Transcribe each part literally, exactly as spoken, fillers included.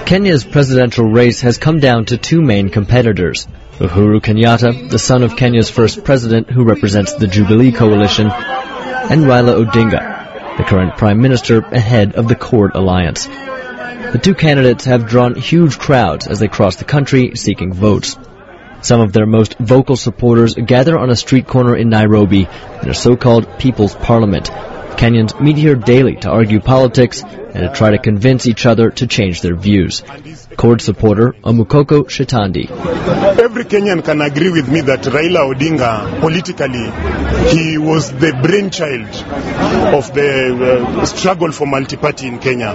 Kenya's presidential race has come down to two main competitors. Uhuru Kenyatta, the son of Kenya's first president who represents the Jubilee coalition, and Raila Odinga, the current prime minister ahead of the Accord alliance. The two candidates have drawn huge crowds as they cross the country seeking votes. Some of their most vocal supporters gather on a street corner in Nairobi in a so-called People's Parliament. Kenyans meet here daily to argue politics and to try to convince each other to change their views. Accord supporter Omukoko Shitandi. Every Kenyan can agree with me that Raila Odinga, politically, he was the brainchild of the uh, struggle for multi-party in Kenya.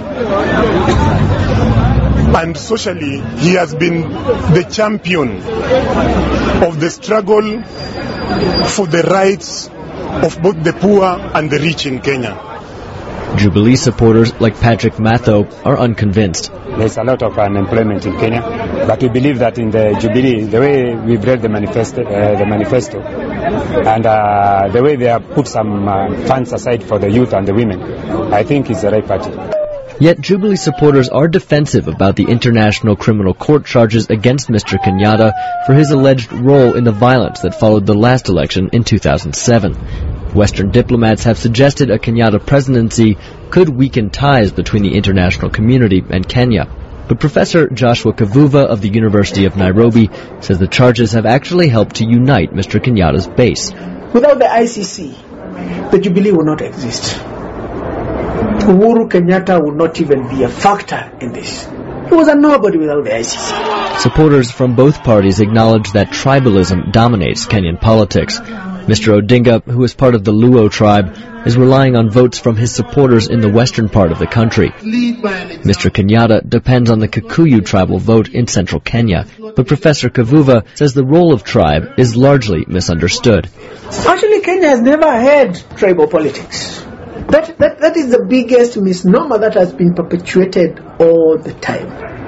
And socially, he has been the champion of the struggle for the rights of both the poor and the rich in Kenya. Jubilee supporters like Patrick Matho are unconvinced. There's a lot of unemployment in Kenya, but we believe that in the Jubilee, the way we've read the manifesto, uh, the manifesto and uh, the way they have put some uh, funds aside for the youth and the women, I think it's the right party. Yet Jubilee supporters are defensive about the International Criminal Court charges against Mister Kenyatta for his alleged role in the violence that followed the last election in two thousand seven. Western diplomats have suggested a Kenyatta presidency could weaken ties between the international community and Kenya. But Professor Joshua Kavuva of the University of Nairobi says the charges have actually helped to unite Mister Kenyatta's base. Without the I C C, the Jubilee would not exist. Uhuru Kenyatta would not even be a factor in this. He was a nobody without the I C C. Supporters from both parties acknowledge that tribalism dominates Kenyan politics. Mister Odinga, who is part of the Luo tribe, is relying on votes from his supporters in the western part of the country. Mister Kenyatta depends on the Kikuyu tribal vote in central Kenya. But Professor Kavuva says the role of tribe is largely misunderstood. Actually, Kenya has never had tribal politics. That, that, that is the biggest misnomer that has been perpetuated all the time.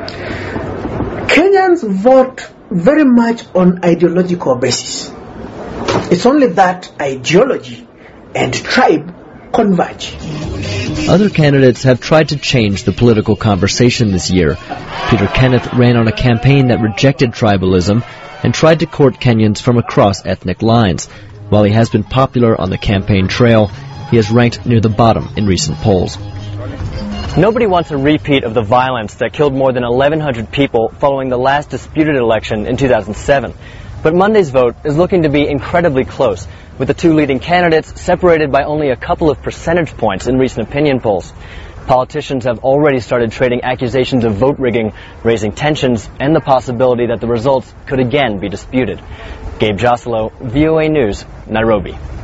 Kenyans vote very much on ideological basis. It's only that ideology and tribe converge. Other candidates have tried to change the political conversation this year. Peter Kenneth ran on a campaign that rejected tribalism and tried to court Kenyans from across ethnic lines. While he has been popular on the campaign trail, he has ranked near the bottom in recent polls. Nobody wants a repeat of the violence that killed more than eleven hundred people following the last disputed election in two thousand seven. But Monday's vote is looking to be incredibly close, with the two leading candidates separated by only a couple of percentage points in recent opinion polls. Politicians have already started trading accusations of vote rigging, raising tensions and the possibility that the results could again be disputed. Gabe Joselo, V O A News, Nairobi.